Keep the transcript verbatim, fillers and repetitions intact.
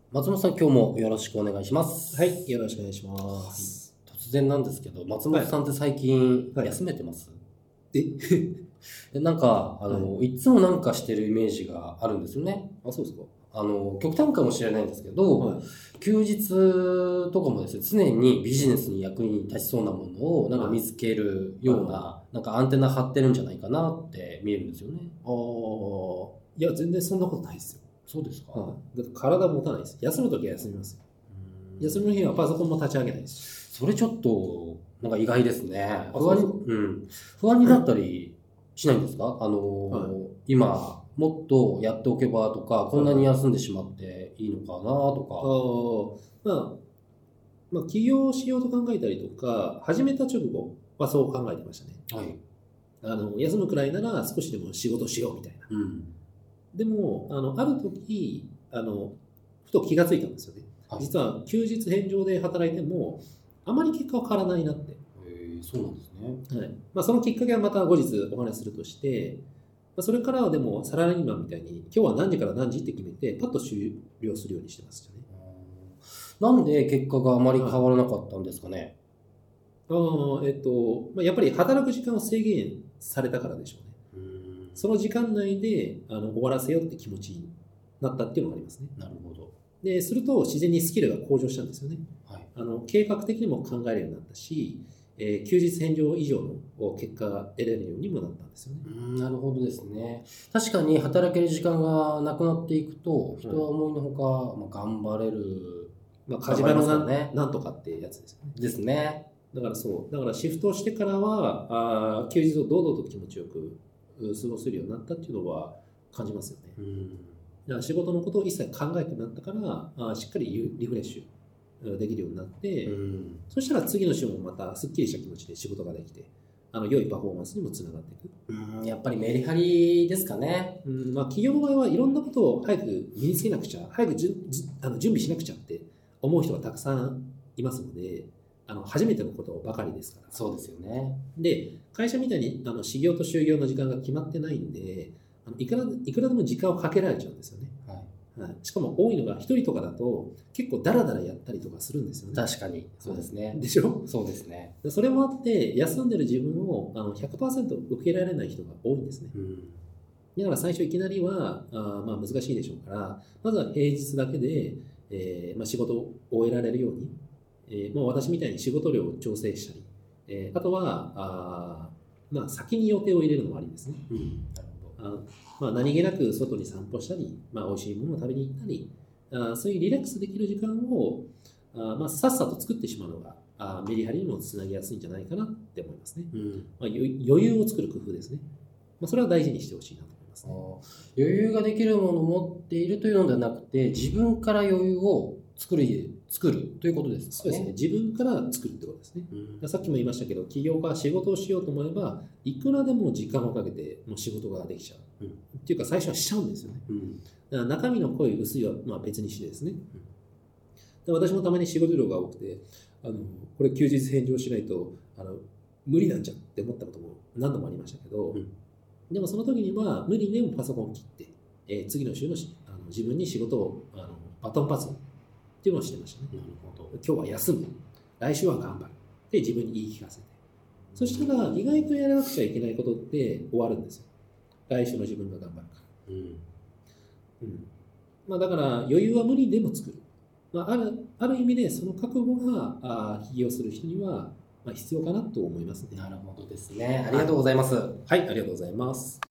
松本さん、今日もよろしくお願いします。 はい、よろしくお願いします。 突然なんですけど、松本さんって最近はい休めてます？ えでなんか、あの、いつもなんかしてるイメージがあるんですよね。 あ、そうですか。 あの、極端かもしれないんですけど、 はい。 休日とかもですね、常にビジネスに役に立ちそうなものをなんか見つけるような、 はなんかアンテナ張ってるんじゃないかなって見えるんですよね。 ああ、いや、全然そんなことないですよ。 そうですか？ はい。だって体持たないです。休むときは休みますよ。 うーん休みの日はパソコンも立ち上げないですし。 それちょっと、なんか意外ですね。 あ不安に、 そううん。不安になったりしないんですか？あのーはい今、もっとやっておけばとか、こんなに休んでしまっていいのかなとああ、まあ、まあ、起業しようと考えたりとか、始めた直後はそう考えてましたね。 か。はい。 あの、休むくらいなら少しでも仕事しようみたいな。 うん。 でも、あの、ある時、あの、ふと気がついたんですよね。 はい。 実は休日返上で働いても、あまり結果は変わらないなって。 えー、そうなんですね。 はい。まあ、そのきっかけはまた後日お話しするとして、まあ、それからはでもサラリーマンみたいに、今日は何時から何時って決めて、パッと終了するようにしてましたね。 なんで結果があまり変わらなかったんですかね。 ああ、えっと、まあ、やっぱり働く時間を制限されたからでしょうね。 うーん。 その時間内であの終わらせようって気持ちになったっていうのがありますね。 なるほど。 で、すると自然にスキルが向上したんですよね。 はい。 あの計画的にも考えるようになったし、えー休日返上以上の結果が得られるようにもなったんですよね。 うーん、なるほどですね。確かに働ける時間がなくなっていくと、人は思いのほか、まあ、頑張れる、 まあ、火事場の頑張りなん,、 ますよね。 なんとかってやつですよね。 ですね。 だからそう、だからシフトをしてからは、あー休日を堂々と気持ちよくう過ごせるようになったっていうのは感じますよね。 うんだから仕事のことを一切考えてなったから、あーしっかりリフレッシュできるようになって、 うんそしたら次の週もまたすっきりした気持ちで仕事ができて、あの良いパフォーマンスにもつながっていく。 うん、やっぱりメリハリですかね。 うんまあ、企業の場合はいろんなことを早く身につけなくちゃ、早くじゅじあの準備しなくちゃって思う人がたくさんいますので、あの初めてのことばかりですから。 そうですよね。 で、会社みたいにあの始業と就業の時間が決まってないんで、あのいくらいくらでも時間をかけられちゃうんですよね。 はい。 はい、しかも多いのが一人とかだと結構ダラダラやったりとかするんですよね。 確かに、そうですね。 でしょ？ そうですね。 でそれもあって休んでる自分をあの ひゃくパーセント 受けられない人が多いんですね。 うん。 だから最初いきなりはあまあ難しいでしょうから、まずは平日だけで、えーまあ、仕事を終えられるように、えーもう私みたいに仕事量を調整したり、えーあとはあ、まあ、先に予定を入れるのもありですね。 うん。なるほど。 あまあ、何気なく外に散歩したり、まあ、美味しいものを食べに行ったり、あそういうリラックスできる時間をあ、まあ、さっさと作ってしまうのがあメリハリにもつなぎやすいんじゃないかなって思いますね。 うん。 まあ、余余裕を作る工夫ですね。まあ、それは大事にしてほしいなと思いますあね。 ー余裕ができるものを持っているというのではなくて、自分から余裕を作る、作るということですかね。 そうですね。自分から作るってことですね。 うん。 さっきも言いましたけど、起業家は仕事をしようと思えば、いくらでも時間をかけてもう仕事ができちゃう。 うんっていうか、最初はしちゃうんですよね。 うん。 だから中身の濃い薄いはまあ別にしてですね。で私もたまに仕事量が多くて、あのこれ休日返上しないとあの無理なんじゃんって思ったことも何度もありましたけど、 うんでもその時には無理でもパソコンを切って、えー次の週のしあの自分に仕事をあのバトンパスっていうのをしてましたね。 なるほど。 今日は休む。来週は頑張る。って自分に言い聞かせて。そしたら意外とやらなくちゃいけないことって終わるんですよ。来週の自分が頑張るから。 うん。 うんまあ、だから余裕は無理でも作る。まあ、あるある意味でその覚悟があ起業する人にはまあ必要かなと思いますね。 なるほどですね。ありがとうございます。 はい、ありがとうございます。